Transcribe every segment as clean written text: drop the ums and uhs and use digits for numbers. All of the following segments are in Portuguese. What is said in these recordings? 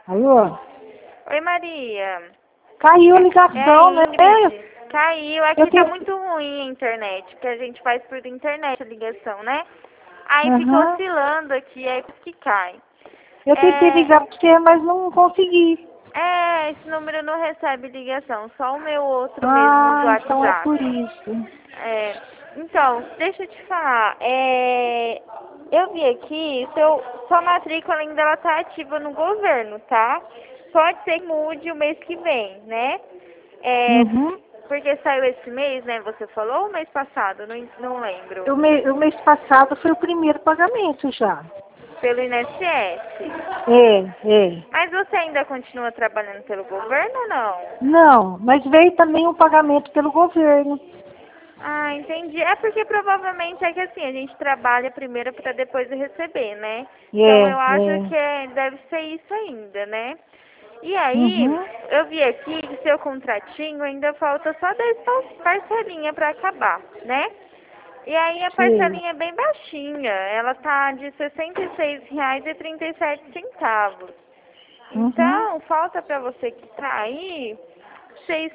Alô? Oi, Maria. Caiu a ligação, né? Ingrid. Caiu. Aqui tá Eu muito ruim a internet, porque a gente faz por internet a ligação, né? Aí fica Aham. oscilando aqui, aí por isso que cai. Eu tentei ligar pra você, mas não consegui. Esse número não recebe ligação, só o meu outro mesmo do Ah, então é por WhatsApp. isso. Então, deixa eu te falar. Eu vi aqui, sua matrícula ainda ela tá ativa no governo, tá? Pode ser que mude o mês que vem, né? Uhum. Porque saiu esse mês, né? Você falou ou mês passado? Não lembro. O mês passado foi o primeiro pagamento já. Pelo INSS. É. Mas você ainda continua trabalhando pelo governo ou não? Não, mas veio também um pagamento pelo governo. Ah, entendi. É porque provavelmente é que assim, a gente trabalha primeiro para depois receber, né? Então eu acho que deve ser isso ainda, né? E aí, Uhum. eu vi aqui que seu contratinho ainda falta só 10 parcelinhas para acabar, né? E aí a Sei. parcelinha é bem baixinha, ela tá de R$ 66,37. Uhum. Então, falta para você quitar aí R$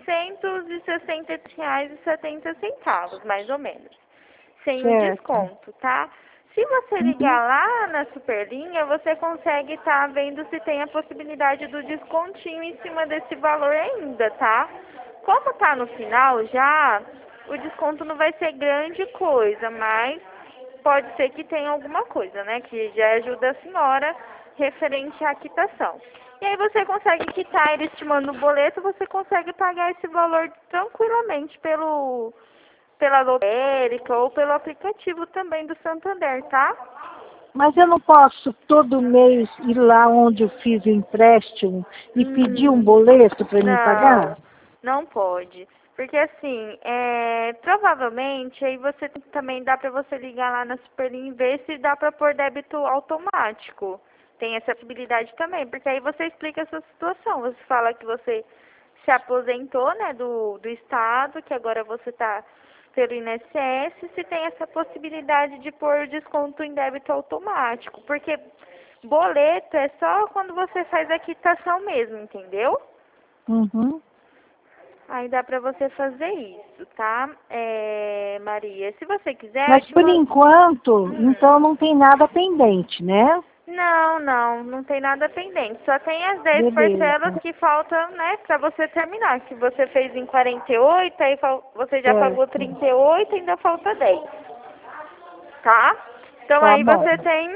660,70, mais ou menos, sem o Certo. desconto, tá? Se você Uhum. ligar lá na Superlinha, você consegue estar vendo se tem a possibilidade do descontinho em cima desse valor ainda, tá? Como tá no final já, o desconto não vai ser grande coisa, mas pode ser que tenha alguma coisa, né? Que já ajuda a senhora referente à quitação. E aí você consegue quitar, ele estimando o boleto, você consegue pagar esse valor tranquilamente pela lotérica ou pelo aplicativo também do Santander, tá? Mas eu não posso todo mês ir lá onde eu fiz o empréstimo e pedir um boleto para me pagar? Não, não pode. Porque assim, provavelmente aí você também dá para você ligar lá na Superlinha e ver se dá para pôr débito automático. Tem essa possibilidade também, porque aí você explica a sua situação. Você fala que você se aposentou, né, do Estado, que agora você está pelo INSS, se tem essa possibilidade de pôr desconto em débito automático. Porque boleto é só quando você faz a quitação mesmo, entendeu? Uhum. Aí dá pra você fazer isso, tá? Maria, se você quiser, eu Mas te por mando. enquanto, então não tem nada pendente, né? Não tem nada pendente. Só tem as 10 parcelas Beleza. que faltam, né, pra você terminar. Que você fez em 48, aí você já pagou Certo. 38, ainda falta 10, tá? Então Tá aí bom. você tem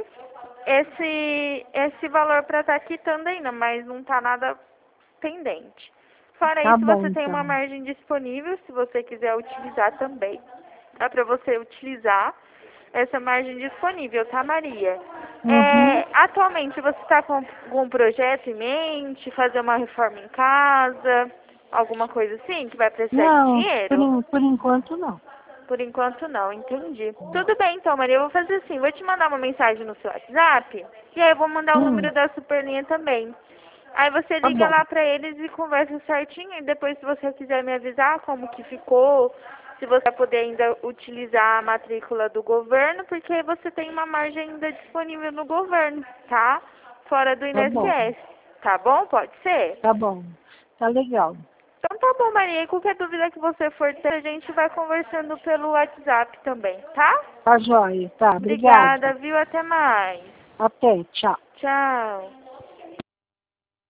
esse valor pra estar quitando ainda, mas não tá nada pendente. Fora Tá isso, bom, você tem uma então. margem disponível, se você quiser utilizar também. Dá para você utilizar essa margem disponível, tá, Maria? Uhum. Atualmente, você está com algum projeto em mente? Fazer uma reforma em casa? Alguma coisa assim, que vai precisar de Não, dinheiro? por enquanto não. Por enquanto não, entendi. Tudo bem então, Maria, eu vou fazer assim, vou te mandar uma mensagem no seu WhatsApp, e aí eu vou mandar o número da Superlinha também. Aí você Tá liga bom. lá pra eles e conversa certinho, e depois se você quiser me avisar como que ficou, se você vai poder ainda utilizar a matrícula do governo, porque aí você tem uma margem ainda disponível no governo, tá? Fora do Tá bom. INSS, tá bom? Pode ser? Tá bom. Tá legal. Então tá bom, Maria. E qualquer dúvida que você for ter, a gente vai conversando pelo WhatsApp também, tá? Tá joia. Tá, obrigada. Obrigada, viu? Até mais. Até, tchau. Tchau.